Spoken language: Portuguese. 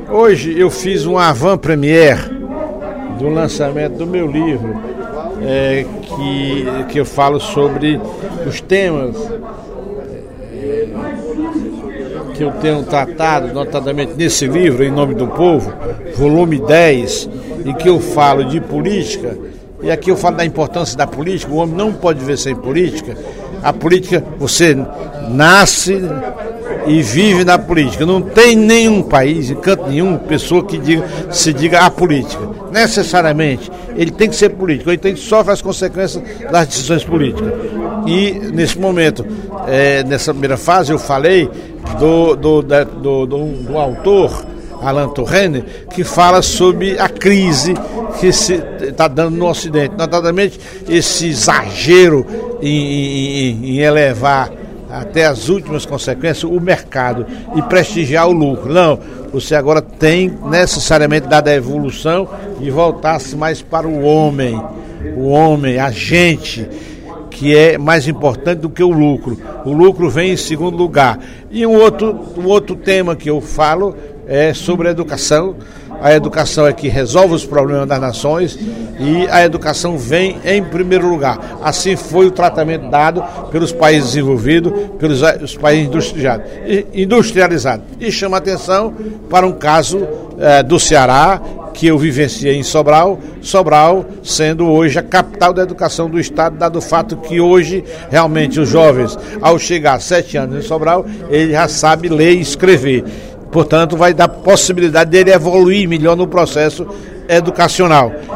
Hoje eu fiz um avant-première do lançamento do meu livro, que eu falo sobre os temas que eu tenho tratado, notadamente nesse livro, Em Nome do Povo, volume 10, em que eu falo de política, e aqui eu falo da importância da política. O homem não pode viver sem política. A política, você nasce e vive na política. Não tem nenhum país, em canto nenhum, pessoa que se diga a política. Necessariamente, ele tem que ser político, ele tem que sofrer as consequências das decisões políticas. E, nesse momento, nessa primeira fase, eu falei do autor, Alain Touraine, que fala sobre a crise que se está dando no Ocidente, notadamente esse exagero em elevar até as últimas consequências o mercado e prestigiar o lucro. Não, você agora tem necessariamente dado a evolução e voltar-se mais para o homem, a gente, que é mais importante do que o lucro. O lucro vem em segundo lugar. E um outro tema que eu falo é sobre a educação. A educação é que resolve os problemas das nações e a educação vem em primeiro lugar. Assim foi o tratamento dado pelos países desenvolvidos, pelos países industrializados. E chama atenção para um caso do Ceará, que eu vivenciei em Sobral sendo hoje a capital da educação do Estado, dado o fato que hoje, realmente, os jovens, ao chegar a 7 anos em Sobral, ele já sabe ler e escrever. Portanto, vai dar possibilidade dele evoluir melhor no processo educacional.